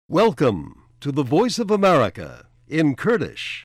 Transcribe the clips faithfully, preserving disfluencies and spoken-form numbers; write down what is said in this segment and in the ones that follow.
Welcome to the Voice of America in Kurdish.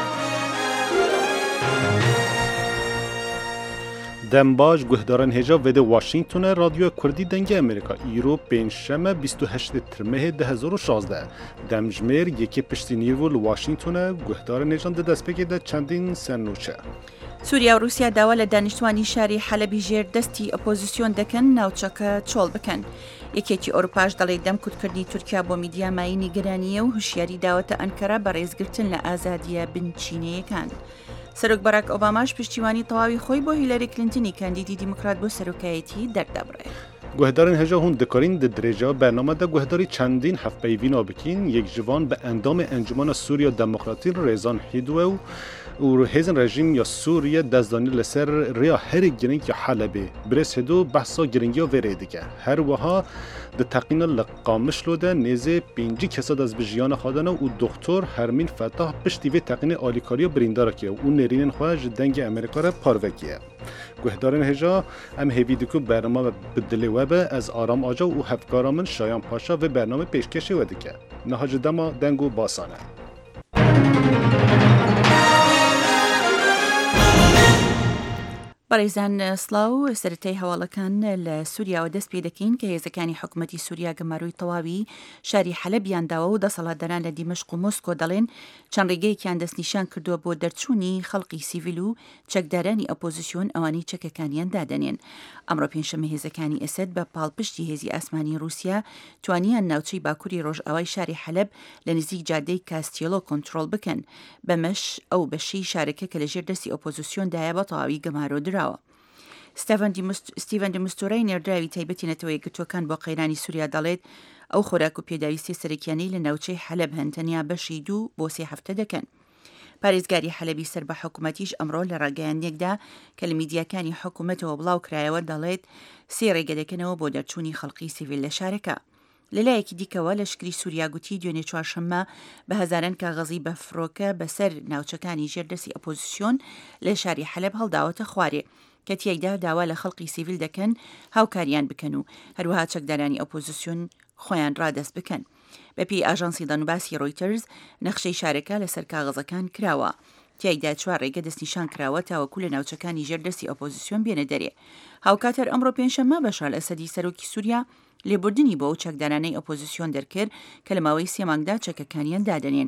دنباج گهدارن هجا وده واشنگتون رادیو کردی دنگ امریکا ایرو پنجشنبه بیست و هشت ترمه ده هزار و شانزده دمجمر یکی پشتی نیرو واشنگتون گهدارن هجان ده دست بگه ده چندین سرنوچه سووریا و رووسیا داوا لە دانیشتوانی شاری حەلەبی ژێر دەستی ئۆپۆزیسیۆن دەکەن ناوچەکە چۆڵ بکەن. یەکێکی ئەوروپاش دەڵێ دەم کورتکردنی تورکیا بۆ میدیا مایی نیگەرانیە و هوشیاری داوەتە ئەنکەرە بە ڕێزگرتن لە ئازادیە بنچینەیەکان. سەرۆک باراک ئۆباماش پشتیوانی تەواوی خۆی بۆ هیلاری کلینتنی کاندیدی دیموکرات بۆ سەرۆکایەتی دەردەبڕێ. گهدارن هجا هون دکارین ده درجه برنامه ده گهداری چندین هفت پیوینا بکین یک جوان به اندام انجمن سوریا دموکراتیک ریزان هیدو و هیزن رژیم یا سوریه دزدانی لسر ریا هر گرینگ یا حلبه برس هدو بحثا گرینگی و وره دیگه هر وها ده تقیین لقامش لوده نیزه پینجی کساد از بجیان خادنه و دکتر هرمین فتح پشتی و تقیین آلیکاری و برینداره که و نرینن خواه جدنگ امریکا را پاروکیه گهدارن هجا ام هیویدکو برنامه بدلی وبه از آرام آجا و هفکارامن شایان پاشا و برنامه پیشکشی و دیگه نهاج دما دنگو باسانه بەڕێزان سڵاو سەرەتای هەواڵەکان لە سووریا و دەست پێ دەکەین کە هێزەکانی حکوومەتی سووریا گەماروی تەواوی شاری حەلەبیان داوە و دەسەڵاتداران لە دیمەشق و مۆسکۆ دەڵێن چەند ڕێگەیەکیان دەستنیشان کردووە بۆ دەرچوونی خەڵقی سیڤیل و چەکدارانی ئۆپۆزیسیۆن ئەوانەی چەکەکانیان دادەنێن. ئەمڕۆ پێنجشەممە هێزەکانی ئەسەد بە پاڵپشتی هێزی ئاسمانی رووسیا توانیان ناوچەی باکووری ڕۆژئاوای شاری حەلەب لە نزیک جادەی کاستیۆلۆ کۆنتڕۆڵ بکەن بەمەش ئەو بەشەی شارەکە کە لەژێر دەستی ئۆپۆزیسیۆندایە بە تەواوی گەمارۆدراوە. ستیڤەن دمستورای نێردراوی تایبەتی نەتەوە یەکگرتووەکان بۆ قەیرانی سووریا دەڵێت ئەو خۆراک و پێداویستی سەرەکیانەی لە ناوچەی حەلەب هەن تەنیا بەشی دوو بۆ سێ هەفتە دەکەن. پارێزگاری حەلەبی سەر بە حکوومەتیش ئەمڕۆ لە ڕاگەیاندێکدا کە لە میدیاکانی حکوومەتەوە بڵاو کرایەوە دەڵێت سێ ڕێگە دەکەنەوە بۆ دەرچوونی خەڵقی سیڤیل لە شارەکە. لەلایەکی دیکەوە لەشکری سووریا گوتی دوێنێ چوارشەممە بە هەزاران کاغەزی بە فرۆکە بەسەر ناوچەکانی ژێردەستی ئۆپۆزیسیۆن لە شاری حەلەب هەڵداوەتە خوارێ کە تیایدا داوا لە خەڵقی سیڤیل دەکەن هاوکاریان بکەن و هەروەها چەکدارانی ئۆپۆزیسیۆن خۆیان ڕادەست بکەن. بەپێی ئاژانسی دەنوباسی ڕۆیتەرز نەخشەی شارەکە لەسەر کاغەزەکان کراوە. تیایدا چوار ڕێگە دەستنیشان کراوە تاوەکو لە ناوچەکانی ژێردەستی ئۆپۆزیسیۆن بێنە دەرێ. هاوکاتەر ئەمڕۆ پێنجشەممە بەشار ئەسەدی سەرۆکی سووریا لێبوردنی بۆ ئەو چەکدارانەی ئۆپۆزیسیۆن دەرکرد کە لە ماوەی سێ مانگدا چەکەکانیان دادەنێن.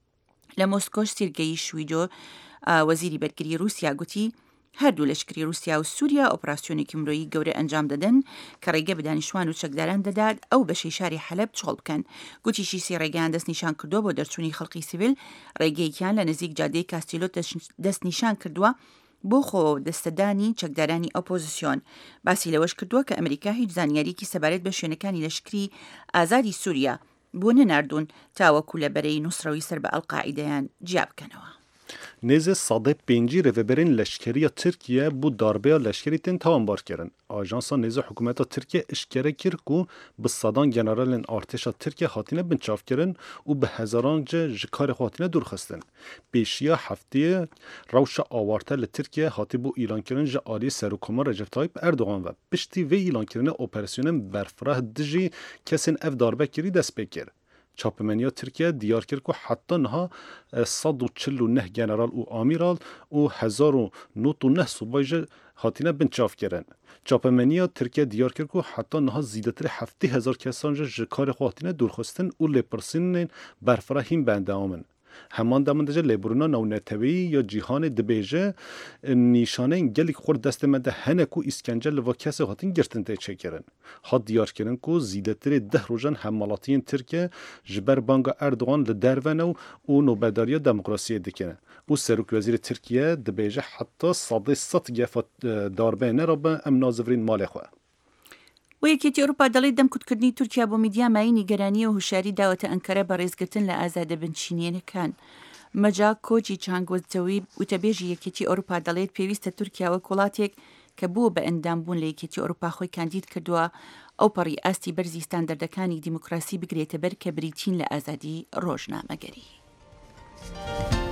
لە مۆسکۆش سیرگەی شویدۆ وەزیری بەرگری رووسیا گوتی هەردوو لەشکری رووسیا و سووریا ئۆپراسیۆنێکی مرۆیی گەورە ئەنجام دەدەن کە ڕێگە بە دانیشتوان و چەکداران دەدات ئەو بەشەی شاری حەلەب چۆڵ بکەن. گوتیشی سێ ڕێگەیان دەستنیشان کردووە بۆ دەرچوونی خەڵقی سیڤیل ڕێگەیەکیان لە نزیک جادەی کاستیلۆ دەستنیشان کردووە بۆ خۆ دەستەدانی چەکدارانی ئۆپۆزیسیۆن. باسی لەوەش کردووە کە ئەمریکا هیچ زانیاریکی سەبارەت بە شوێنەکانی لەشکری ئازادی سووریا بۆ نەناردوون تاوەکو لە بەرەی نووسڕەوی سەر بە ئەڵقاعیدەیان جیا بکەنەوە. نیز صده پنجی رهبرین لشکری ترکیه بود داربه لشکری تن تمام بار کردن. آژانس نیز حکومت ترکیه اشکره کرد که به صدان جنرال ارتش ترکیه خاطینه بنچاف کردن و به هزاران جکار خاطینه دور خستن. پیشیا هفته روش آوارته لترکیه خاطی بو ایران کردن ج آلی سروکوما رجب طایب اردوغان و پشتی و ایران کردن اپراسیون برفراه دجی کسین اف داربه کردی دست بکرد. چاپمنیا ترکیه دیار کرد که حتی نها صد و چل و نه جنرال و آمیرال و هزار و نوت و نه صبایج هاتینه بنچاف کردن. چاپمنیا ترکیه دیار کرد که حتی نها زیادتر هفته هزار کسانج جکار خاطینه دورخستن و لپرسین برفراهیم بنده آمن. همان دامندجه لیبرونا نونتوی یا جیهان دبیجه نیشانه انگلی خورد دست مده هنکو اسکنجه لوا کسی هاتین گرتن تیچه کرن. ها دیار کرن که زیدتر ده روزن حملاتین ترکیه جبر بانگا اردوغان لدرونو و نوبداری دموکراسی دکنه. و سروک وزیر ترکیه دبیجه حتی صده ست گفت داربه نرابه ام نازورین مال خواه. و یەکێتی ئەوروپا دەڵێت دەمکوتکردنی تورکیا بۆ میدیا مایی نیگەرانی و هوشیاری داوەتە ئەنکەرە بە ڕێزگرتن لە ئازادە بنچینێنەکان. مەجا کۆچی چانگوەزەوەی وتەبێژی یەکێتی ئەوروپا دەڵێت پێویستە تورکیا وەک وڵاتێک کە بووە بە ئەندامبوون لە یەکێتی ئەوروپا خۆی کاندید کردووە ئەو پەڕی ئاستی بەرزی ستاندەردەکانی دیموکراسی بگرێتە بەر کە بریتین لە ئازادی ڕۆژنامەگەری.